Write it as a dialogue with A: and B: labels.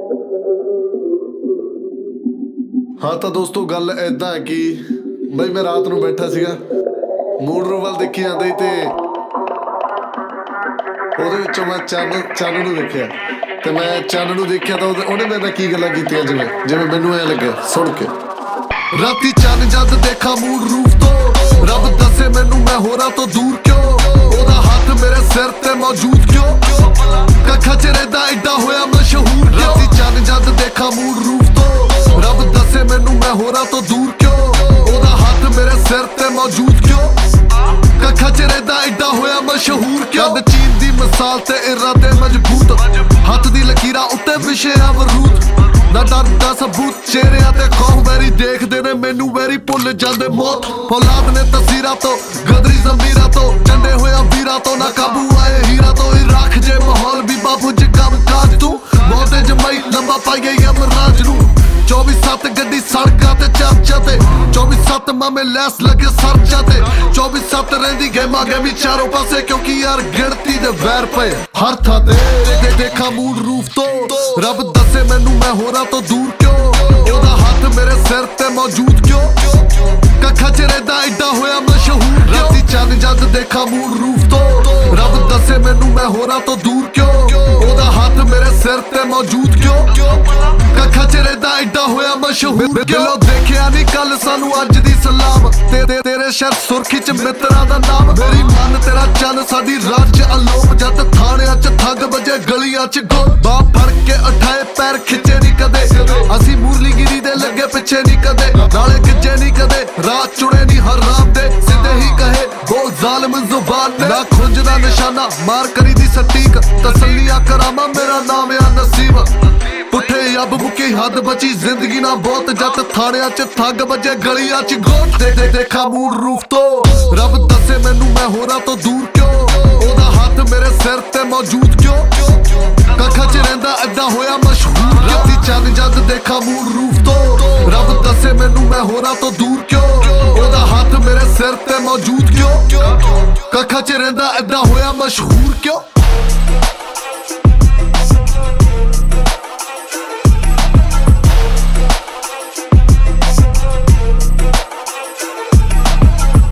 A: हाँ तो दोस्तों गल ऐदा है कि बई मैं रात नूं बैठा सीगा मूड ਵੱਲ देखी ਜਾਂਦਾ ਸੀ ਤੇ ਉਹਦੇ ਵਿੱਚੋਂ ਮੈਂ ਚੰਨ ਨੂੰ ਦੇਖਿਆ ਤੇ ਮੈਂ ਚੰਨ ਨੂੰ ਦੇਖਿਆ ਤਾਂ ਉਹਨੇ ਮੇਰੇ ਨਾਲ ਕੀ ਗੱਲਾਂ ਕੀਤੀਆਂ ਜਿਵੇਂ ਮੈਨੂੰ ਐ ਲੱਗਿਆ ਸੁਣ ਕੇ। ਰਾਤੀ ਚੰਨ ਜਦ ਦੇਖਾ ਮੂਡ ਰੂਫ ਤੋਂ ਰੱਬ ਦੱਸੇ ਮੈਨੂੰ ਮੈਂ ਹੋਰਾਂ ਤੋਂ ਦੂਰ ਕਿਉਂ, ਉਹਦਾ ਹੱਥ ਮੇਰੇ ਸਿਰ ਤੇ ਮੌਜੂਦ ਕਿਉਂ, ਕੱਖਾਂ ਚ ਰਹਿੰਦਾ ਏਡਾ ਹੋਇਆ ਮਸ਼ਹੂਰ। ਰਾਤੀ ਚੰਨ ਜਦ ਦੇਖਾ ਮੂਡ ਰੂਫ ਤੋਂ ਰੱਬ ਦੱਸੇ ਮੈਨੂੰ ਮੈਂ ਹੋਰਾਂ ਤੋਂ ਦੂਰ ਕਿਉਂ, ਉਹਦਾ ਹੱਥ ਮੇਰੇ ਸਿਰ ਤੇ ਮੌਜੂਦ ਕਿਉਂ, ਕੱਖਾਂ ਚ ਰਹਿੰਦਾ ਏਡਾ ਹੋਇਆ ਮਸ਼ਹੂਰ ਕਿਉਂ। ਕਦ ਚੀਨ ਦੀ ਮਿਸਾਲ ਤੇ ਇਰਾਦੇ ਮਜ਼ਬੂਤ, ਹੱਥ ਦੀ ਲਕੀਰਾਂ ਉੱਤੇ ਵਿਸ਼ਿਆ ਵਰੂਦ, ਨਾ ਡਰਦਾ ਸਬੂਤ ਚਿਹਰਿਆਂ ਤੇ ਖੌਫ ਵੈਰੀ ਦੇਖਦੇ ਨੇ ਮੈਨੂੰ ਵੈਰੀ ਭੁੱਲ ਜਾਂਦੇ ਮੌਤ। ਔਲਾਦ ਨੇ ਤਸਵੀਰਾਂ ਤੋਂ ਗਦਰੀ ਜ਼ਮੀਰਾਂ ਤੋਂ ਚੰਡੇ ਹੋਇਆ ਵੀਰਾਂ ਤੋਂ ਨਾ ਕਾਬੂ ਆਏ ਹੀਰਾ ਤੋਂ ਹੀ ਰੱਖ ਜੇ ਮਾਹੌਲ ਵੀ ਬਾਬੂ ਜੀ ਕੰਮ ਕਾਜ ਤੂੰ ਬਹੁਤੇ ਜਮਾਈ ਲੰਬਾ ਪਾਈਏ ਯਮਰਾਜ ਨੂੰ। 24/7 ਗੱਡੀ ਸੜਕਾਂ ਤੇ ਚਰਚਾ ਤੇ 24/7 ਮਾਮੇ ਲੈਸ ਲੱਗੇ ਸਰਚਾ ਤੇ 24/7 ਰਹਿੰਦੀ ਗੇਮਾਂ ਗੇਮੀ ਚਾਰੋਂ ਪਾਸੇ ਕਿਉਂਕਿ ਯਾਰ ਗਿਣਤੀ ਦੇ ਵੈਰ ਪਏ ਹਰ ਥਾਂ ਤੇ। ਦੇਖਾ ਮੂਡ ਰੂਫ ਤੋਂ ਰੱਬ ਦੱਸੇ ਮੈਨੂੰ ਮੈਂ ਹੋਰਾਂ ਤੋਂ ਦੂਰ ਕਿਉਂ, ਉਹਦਾ ਹੱਥ ਮੇਰੇ ਸਿਰ ਤੇ ਮੌਜੂਦ ਕਿਉਂ, ਕੱਖਾਂ ਚ ਰਹਿੰਦਾ ਏਡਾ ਹੋਇਆ ਮਸ਼ਹੂਰ। ਰਾਤੀ ਚੰਨ ਜਦ ਦੇਖਾ ਮੂਡ ਰੂਫ ਤੋਂ ਰੱਬ ਦੱਸੇ ਮੈਨੂੰ ਮੈਂ ਹੋਰਾਂ ਤੋਂ ਦੂਰ ਕਿਉਂ, ਉਹਦਾ ਹੱਥ ਮੇਰੇ ਸਿਰ ਤੇ ਮੌਜੂਦ ਕਿਉਂ, ਕੱਖਾਂ ਚ ਰਹਿੰਦਾ ਏਡਾ ਹੋਇਆ ਮਸ਼ਹੂਰ। ਦਿਲੋਂ ਦੇਖਿਆ ਨੀ ਕੱਲ ਸਾਨੂੰ ਅੱਜ ਦੀ ਸਲਾਮ, ਤੇਰੇ ਸ਼ਹਿਰ ਸੁਰਖੀ ਚ ਮਿੱਤਰਾਂ ਦਾ ਨਾਮ, ਮੇਰੀ ਮਨ ਤੇਰਾ ਚੰਨ ਸਾਡੀ ਰਾਜ ਅਲੋਪ, ਜਦ ਥਾਣਿਆਂ ਚ ਠੱਗ ਵਜੇ ਗਲੀਆਂ ਚ ਗੋਲ, ਬਾਹ ਫੜ ਕੇ ਉਠਾਏ ਪੈਰ ਖਿੱਚੇ ਨੀ ਕਦੇ, ਅਸੀਂ ਮੁਰਲੀਗਿਰੀ ਦੇ ਲੱਗੇ ਪਿੱਛੇ ਨੀ ਕਦੇ, ਨਾਲੇ ਗਿੱਜੇ ਨੀ ਕਦੇ ਰਾਹ ਚੁਣੇ ਨੀ ਹਰਾਮ ਦੇ, ਸਿੱਧੇ ਹੀ ਕਹੇ ਬੋਲ ਜ਼ਾਲਮ ਜ਼ੁਬਾਨ ਨੇ, ਨਾ ਖੁੰਝ ਦਾ ਨਿਸ਼ਾਨਾ ਮਾਰ ਕਰੀ ਦੀ ਸਟੀਕ, ਤਸੱਲੀਆਂ ਕਰਾਵਾਂ ਮੇਰਾ ਨਾਮ ਆ ਨਸੀਬ, ਪੁੱਠੇ ਅੱਬ ਮੁੱਕੀ ਹੱਦ ਬਚੀ ਜ਼ਿੰਦਗੀ ਨਾ ਬਹੁਤ, ਜਦ ਥਾਣਿਆਂ ਚ ਠੱਗ ਵਜੇ ਗਲੀਆਂ ਚ ਗੋਟ। ਦੇਖਾ ਮੂਡ ਰੂਫ ਤੋਂ ਰੱਬ ਦੱਸੇ ਮੈਨੂੰ ਮੈਂ ਹੋਰਾਂ ਤੋਂ ਦੂਰ ਕਿਉਂ, ਉਹਦਾ ਹੱਥ ਮੇਰੇ ਸਿਰ ਤੇ ਮੌਜੂਦ ਕਿਉਂ, ਕੱਖਾਂ ਚ ਰਹਿੰਦਾ ਏਡਾ ਹੋਇਆ ਮਸ਼ਹੂਰ। ਰਾਤੀ ਚੰਨ ਜਦ ਦੇਖਾ ਮੂਡ ਰੂਫ ਤੋਂ ਰੱਬ ਦੱਸੇ ਮੈਨੂੰ ਮੈਂ ਹੋਰਾਂ ਤੋਂ ਦੂਰ ਕਿਉਂ, ਉਹਦਾ ਹੱਥ ਮੇਰੇ ਸਿਰ ਤੇ ਮੌਜੂਦ ਕਿਉਂ, ਕੱਖਾਂ ਚ ਰਹਿੰਦਾ ਏਡਾ ਹੋਇਆ ਮਸ਼ਹੂਰ ਕਿਉਂ।